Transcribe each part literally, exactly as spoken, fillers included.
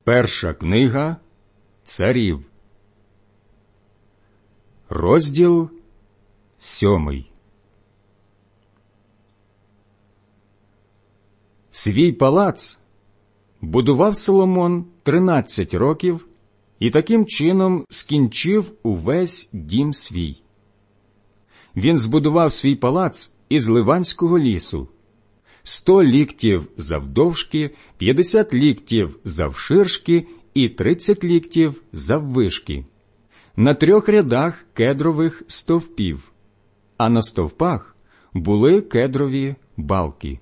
Перша книга Царів, розділ сьомий. Свій палац будував Соломон тринадцять років і таким чином скінчив увесь дім свій. Він збудував свій палац із Ливанського лісу, сто ліктів завдовжки, п'ятдесят ліктів завширшки і тридцять ліктів заввишки, на трьох рядах кедрових стовпів, а на стовпах були кедрові балки.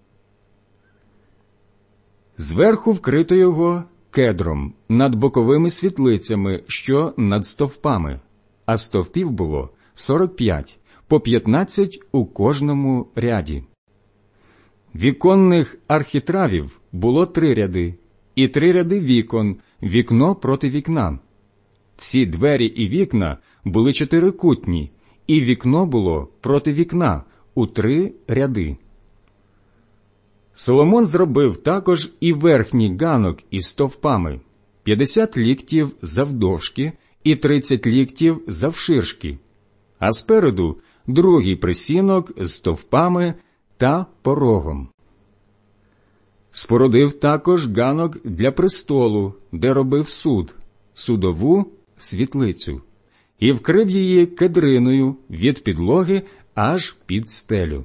Зверху вкрито його кедром над боковими світлицями, що над стовпами, а стовпів було сорок п'ять, по п'ятнадцять у кожному ряді. Віконних архітравів було три ряди, і три ряди вікон, вікно проти вікна. Всі двері і вікна були чотирикутні, і вікно було проти вікна у три ряди. Соломон зробив також і верхній ганок із стовпами, п'ятдесят ліктів завдовжки і тридцять ліктів завширшки, а спереду другий присінок з стовпами та порогом. Спорудив також ганок для престолу, де робив суд, судову світлицю, і вкрив її кедриною від підлоги аж під стелю.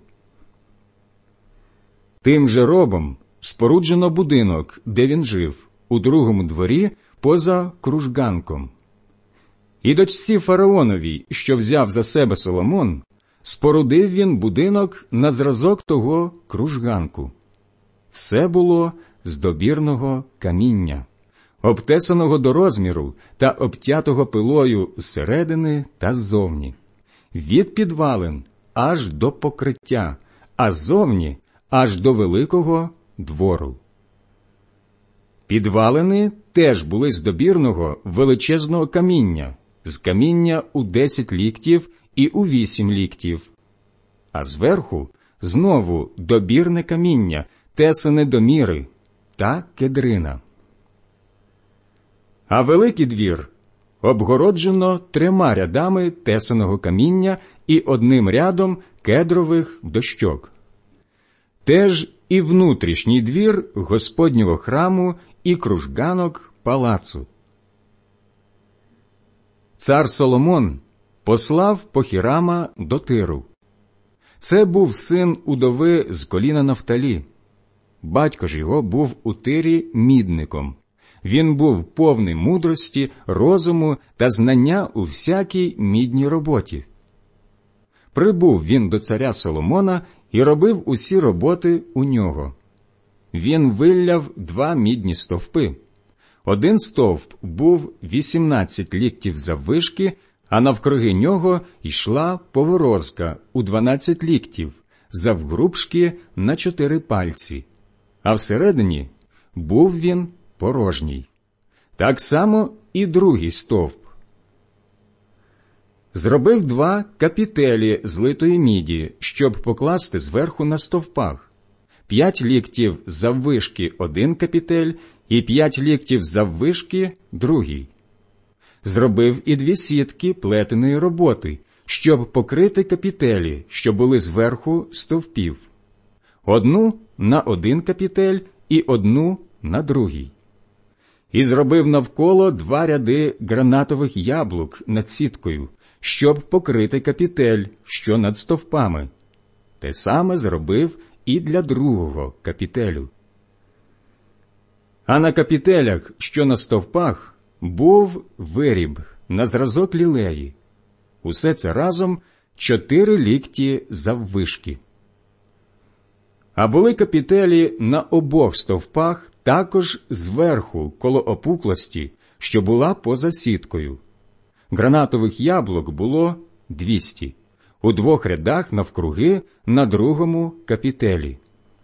Тим же робом споруджено будинок, де він жив, у другому дворі поза кружганком. І дочці фараоновій, що взяв за себе Соломон, спорудив він будинок на зразок того кружганку. Все було з добірного каміння, обтесаного до розміру та обтятого пилою зсередини та ззовні, від підвалин аж до покриття, а ззовні аж до великого двору. Підвалини теж були з добірного величезного каміння, з каміння у десять ліктів і у вісім ліктів, а зверху знову добірне каміння, тесане до міри, та кедрина. А великий двір обгороджено трьома рядами тесаного каміння і одним рядом кедрових дощок. Теж і внутрішній двір Господнього храму і кружганок палацу. Цар Соломон послав Похірама до Тиру. Це був син удови з коліна Нафталі. Батько ж його був у Тирі мідником. Він був повний мудрості, розуму та знання у всякій мідній роботі. Прибув він до царя Соломона і робив усі роботи у нього. Він вилляв два мідні стовпи. Один стовп був вісімнадцять ліктів заввишки, а навкруги нього йшла поворозка у дванадцять ліктів, завгрубшки на чотири пальці, а всередині був він порожній. Так само і другий стовп. Зробив два капітелі з литої міді, щоб покласти зверху на стовпах. П'ять ліктів заввишки один капітель і п'ять ліктів заввишки другий. Зробив і дві сітки плетеної роботи, щоб покрити капітелі, що були зверху стовпів. Одну на один капітель і одну на другий. І зробив навколо два ряди гранатових яблук над сіткою, щоб покрити капітель, що над стовпами. Те саме зробив і для другого капітелю. А на капітелях, що на стовпах, був виріб на зразок лілеї. Усе це разом чотири лікті заввишки. А були капітелі на обох стовпах також зверху, коло опуклості, що була поза сіткою. Гранатових яблук було двісті, у двох рядах навкруги на другому капітелі.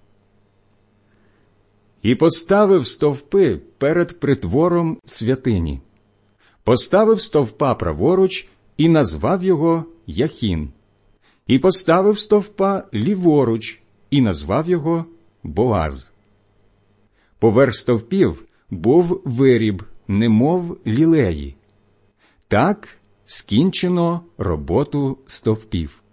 І поставив стовпи перед притвором святині. Поставив стовпа праворуч і назвав його Яхін. І поставив стовпа ліворуч і назвав його Боаз. Поверх стовпів був виріб, немов лілеї. Так скінчено роботу стовпів.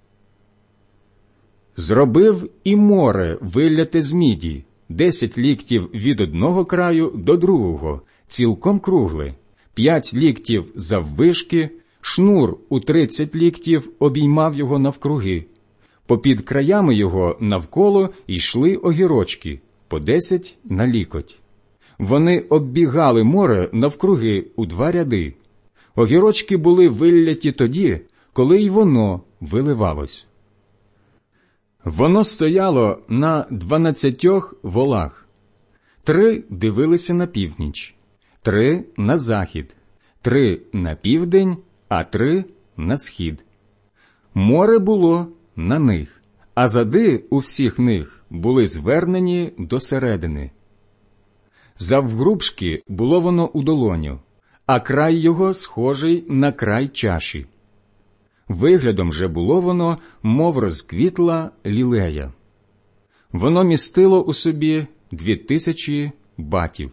Зробив і море вилляте з міді, десять ліктів від одного краю до другого, цілком кругле, п'ять ліктів заввишки, шнур у тридцять ліктів обіймав його навкруги. Попід краями його навколо йшли огірочки, по десять на лікоть. Вони оббігали море навкруги у два ряди. Огірочки були вилляті тоді, коли й воно виливалось. Воно стояло на дванадцятьох волах. Три дивилися на північ, три на захід, три на південь, а три на схід. Море було на них, а зади у всіх них були звернені до середини. Завгрубшки було воно у долоню, а край його схожий на край чаші. Виглядом же було воно, мов розквітла лілея. Воно містило у собі дві тисячі батів.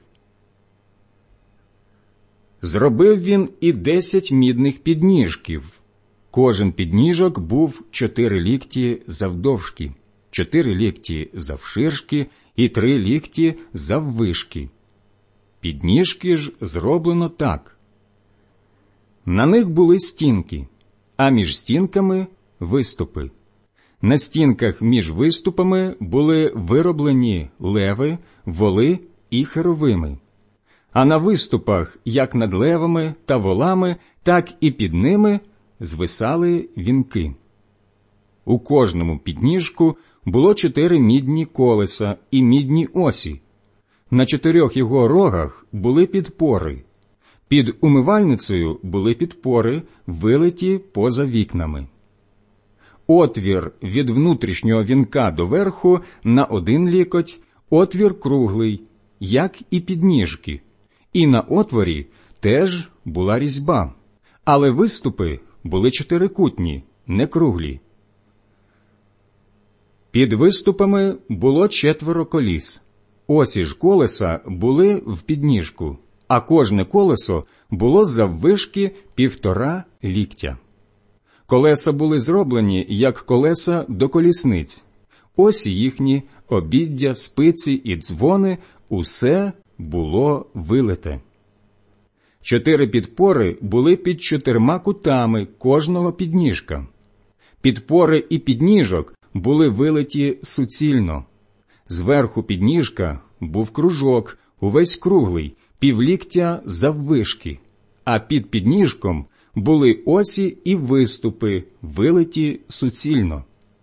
Зробив він і десять мідних підніжків. Кожен підніжок був чотири лікті завдовжки, чотири лікті завширшки і три лікті заввишки. Підніжки ж зроблено так. На них були стінки, а між стінками – виступи. На стінках між виступами були вироблені леви, воли і херовими. А на виступах, як над левами та волами, так і під ними звисали вінки. У кожному підніжку було чотири мідні колеса і мідні осі. На чотирьох його рогах були підпори. Під умивальницею були підпори, вилиті поза вікнами. Отвір від внутрішнього вінка до верху на один лікоть, отвір круглий, як і підніжки. І на отворі теж була різьба, але виступи були чотирикутні, не круглі. Під виступами було четверо коліс. Осі ж колеса були в підніжку, а кожне колесо було заввишки півтора ліктя. Колеса були зроблені, як колеса до колісниць. Осі їхні, обіддя, спиці і дзвони – усе було вилите. Чотири підпори були під чотирма кутами кожного підніжка. Підпори і підніжок були вилиті суцільно. Зверху підніжка був кружок, увесь круглий, півліктя заввишки, а під підніжком були осі і виступи, вилиті суцільно.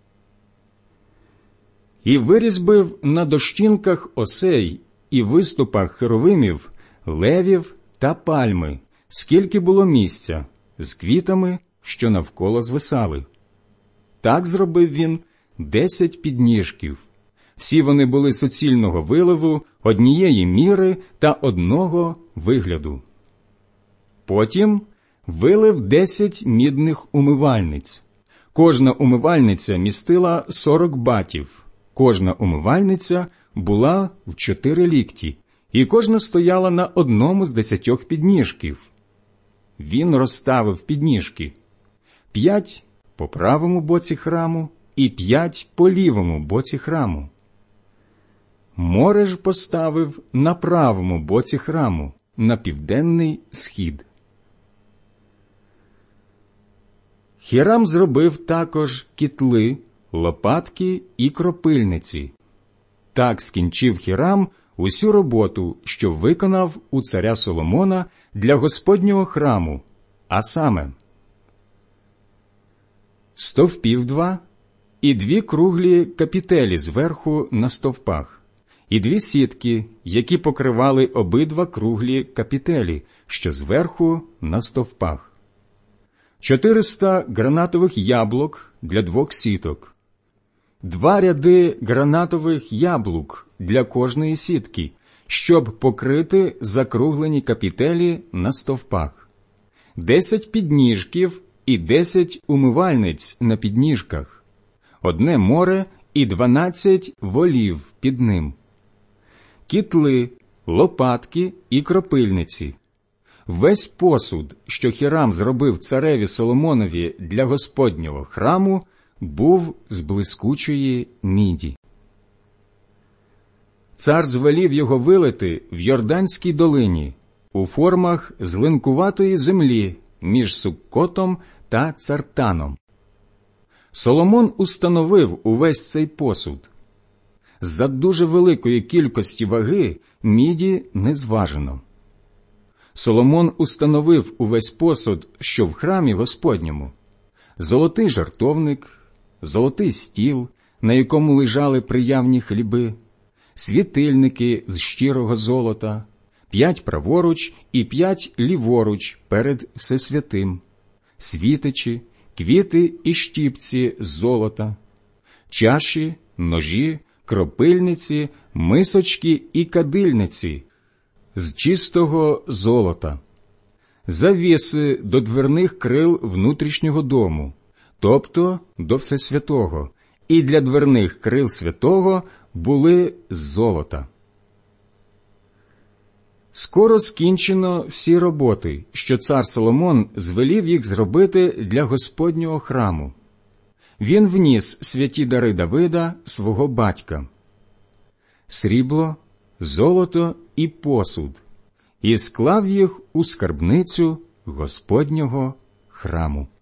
І вирізбив на дощінках осей і виступах херовимів, левів та пальми, скільки було місця, з квітами, що навколо звисали. Так зробив він десять підніжків. Всі вони були суцільного виливу, однієї міри та одного вигляду. Потім вилив десять мідних умивальниць. Кожна умивальниця містила сорок батів. Кожна умивальниця була в чотири лікті, і кожна стояла на одному з десятьох підніжків. Він розставив підніжки. П'ять по правому боці храму і п'ять по лівому боці храму. Море ж поставив на правому боці храму, на південний схід. Хірам зробив також кітли, лопатки і кропильниці. Так скінчив Хірам усю роботу, що виконав у царя Соломона для Господнього храму, а саме стовпів два і дві круглі капітелі зверху на стовпах, і дві сітки, які покривали обидва круглі капітелі, що зверху на стовпах. Чотириста гранатових яблук для двох сіток, два ряди гранатових яблук для кожної сітки, щоб покрити закруглені капітелі на стовпах, десять підніжків і десять умивальниць на підніжках, одне море і дванадцять волів під ним, кітли, лопатки і кропильниці. Весь посуд, що Хірам зробив цареві Соломонові для Господнього храму, був з блискучої міді. Цар звелів його вилити в Йорданській долині, у формах з линкуватої землі між Суккотом та Цартаном. Соломон установив увесь цей посуд. За дуже великої кількості ваги міді не зважено. Соломон установив увесь посуд, що в храмі Господньому: золотий жертовник, золотий стіл, на якому лежали приявні хліби, світильники з щирого золота, п'ять праворуч і п'ять ліворуч перед Всесвятим, світичі, квіти і щіпці з золота, чаші, ножі, кропильниці, мисочки і кадильниці з чистого золота, завіси до дверних крил внутрішнього дому, тобто до Всесвятого, і для дверних крил святого були з золота. Скоро скінчено всі роботи, що цар Соломон звелів їх зробити для Господнього храму. Він вніс святі дари Давида, свого батька: срібло, золото і посуд, і склав їх у скарбницю Господнього храму.